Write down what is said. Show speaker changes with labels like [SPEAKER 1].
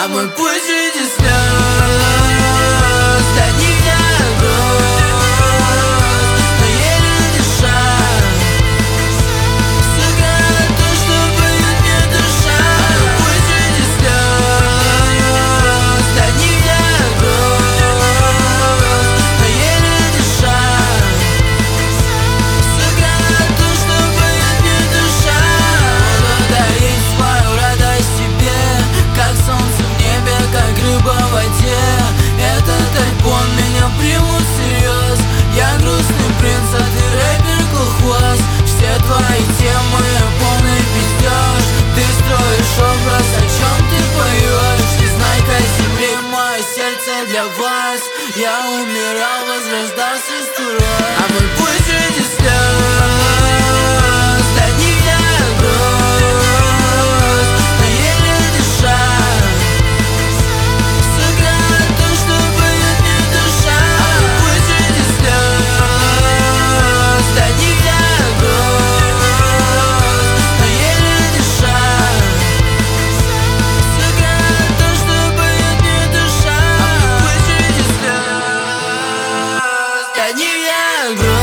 [SPEAKER 1] мой путь среди слез, до них я груз, но еле дыша. Сука, то, что поет мне душа. Мой путь среди слез, до них я груз, но еле дыша. Сука, то, что поет мне душа. Подарить свою радость тебе, как солнце в небе, как рыба в воде. Этот альбом меня примут всерьез. Я грустный принц, а ты рэпер колхоз. Все твои темы полный пиздеж. Ты строишь образ, о чем ты поешь. Незнайка земли, мое сердце для вас. Я умирал, возрождался 100 раз. А мой путь среди слез, до них я груз, но еле дыша. Сука, то, что поет мне душа. А мой путь среди слез, до них я груз, но еле дыша. Сука, то, что поет мне душа. А мой путь среди слез, до них я груз.